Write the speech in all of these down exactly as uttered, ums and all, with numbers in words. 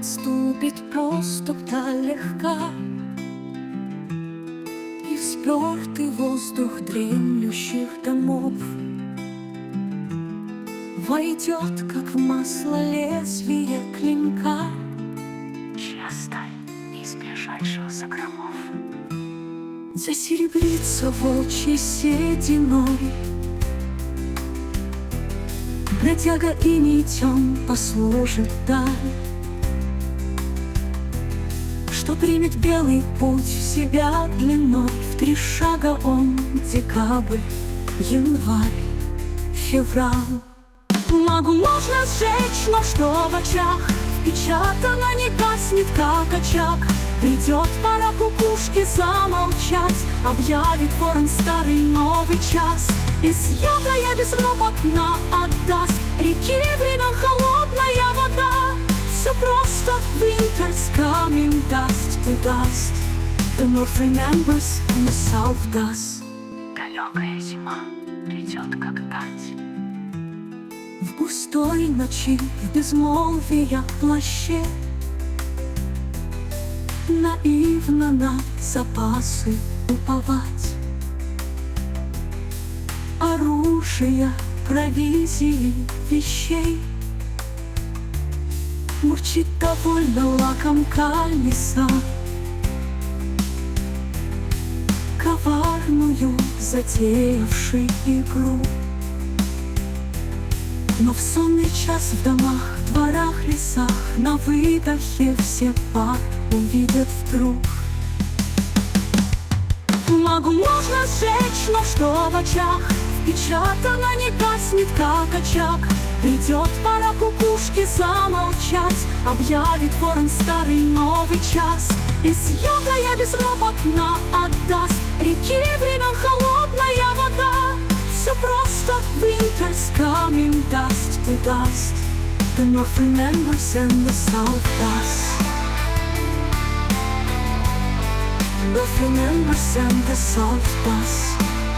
отступит просто так легка, и в спёртый воздух дремлющих домов войдет, как в масло, лезвие клинка, чья сталь не избежать закромов. Засеребрится волчьей сединой бродяга, и нитем послужит даль, что примет белый путь в себя длиной. В три шага он декабрь, январь, февраль. Бумагу можно сжечь, но что в очах впечатано не гаснет, как очаг. Придет пора кукушки замолчать, объявит ворон старый новый час. Из яда я безропотно отдаст реки времен холодная вода. Все просто, winter's coming, dust to dust. The north remembers and the south does. Далекая зима придет, как тать. В густой ночи, в безмолвия плаще, наивно на запасы уповать. Оружия, провизии, вещей мурчит довольно лакомка лиса, коварную затеявший игру. Но в сонный час в домах, дворах, лесах на выдохе все пар увидят вдруг. Бумагу можно сжечь, но что в очах впечатано не гаснет, как очаг. Придет пора кукушки замолчать, объявит ворон старый новый час. Из яда я безропотно отдаст реки времен холодная вода. Все просто, winter's coming, dust to dust. The north remembers and the south does. The north remembers and the south does.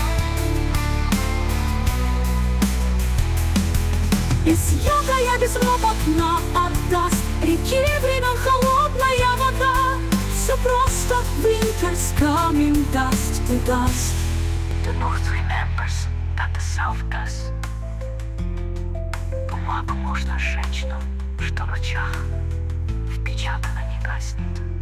Из яда я безропотно отдаст реки времен холодная вода. Все просто, winter's coming, dust to dust. The north remembers that the south does. Бумагу можно сжечь, но что в очах впечатано не гаснет.